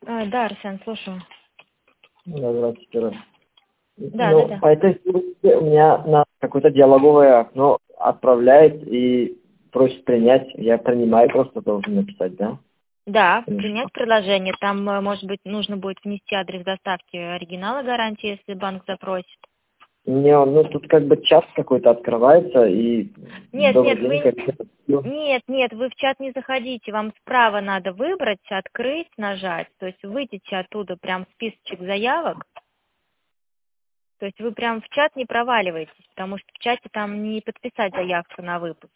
Да, Арсен, слушаю. Да, здравствуйте. Да, Ну, да. по этой ссылке у меня на какое-то диалоговое окно отправляет и просит принять. Я принимаю, просто должен написать, да? Да, Или принять что? предложение. Там, может быть, нужно будет внести адрес доставки оригинала гарантии, если банк запросит. Не, ну тут как бы чат какой-то открывается и Нет, добрый нет, день, вы... как это. Нет, вы в чат не заходите. Вам справа надо выбрать, открыть, нажать. То есть выйдите оттуда прям списочек заявок. То есть вы прям в чат не проваливаетесь, потому что в чате там не подписать заявку на выпуск.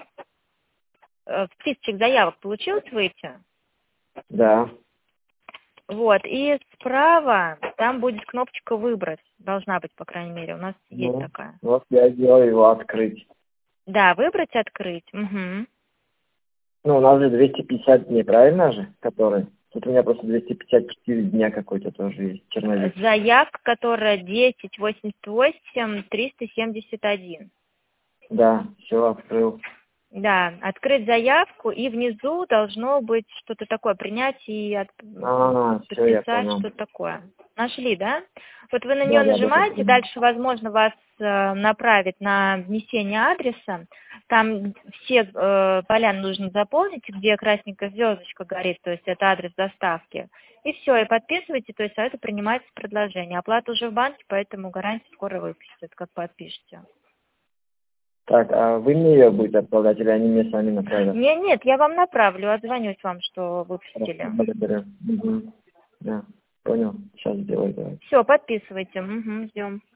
В списочек заявок получилось выйти? Да. Вот, и справа там будет кнопочка «Выбрать». Должна быть, по крайней мере, у нас есть Ну, такая. вот я сделал его открыть. Да, «Выбрать», «Открыть». Угу. Ну, у нас же 250 дней, правильно же, который? Тут у меня просто 254 дня какой-то тоже есть, черновик. Заявка, которая 1088-371. Да, все, открыл. Да, открыть заявку, и внизу должно быть что-то такое, принять и Все, я подписать, понял. что-то такое. Нашли, да? Вот вы на нее Да, да, да, да. нажимаете, дальше, возможно, вас направит на внесение адреса. Там все поля нужно заполнить, где красненькая звездочка горит, то есть это адрес доставки. И все, и подписывайте, то есть это принимается предложение. Оплата уже в банке, поэтому гарантия скоро выпустят, как подпишете. Так, а вы мне ее будете отправлять или они мне сами направят? Нет, я вам направлю, отзвонюсь вам, что Хорошо, выпустили. благодарю. Угу. Да, понял. Сейчас сделаю, давай. Все, подписывайте. Угу, ждем.